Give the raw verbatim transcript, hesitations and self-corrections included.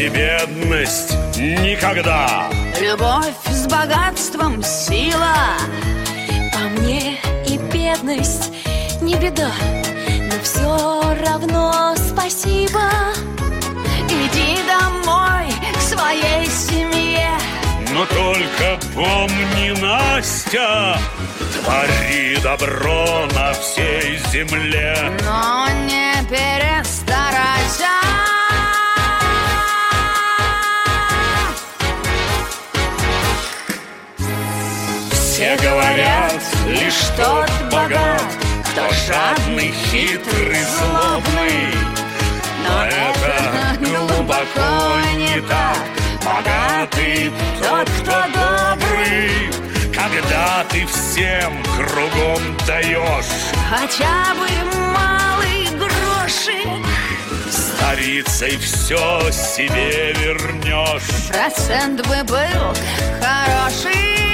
и бедность никогда. Любовь с богатством сила. По мне и бедность не беда, но все равно спасибо. Иди домой к своей семье. Но только помни, Настя, твори добро на всей земле. Но не перестарайся. Все говорят, лишь тот богат, кто жадный, хитрый, злобный. Но это глубоко не так. Богатый тот, кто добрый, когда ты всем кругом даешь Хотя бы малый грошик, старицей все себе вернешь. процент бы был хороший.